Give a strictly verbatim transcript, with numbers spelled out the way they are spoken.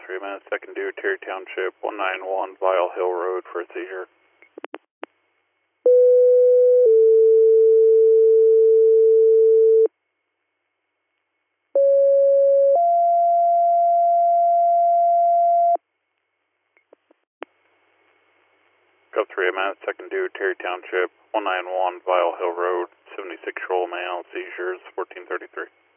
three minutes, second due, Terry Township, one nine one Vile Hill Road for a seizure. Go three minutes, second due, Terry Township, one nine one Vile Hill Road, seventy-six year old male, seizures, fourteen thirty-three.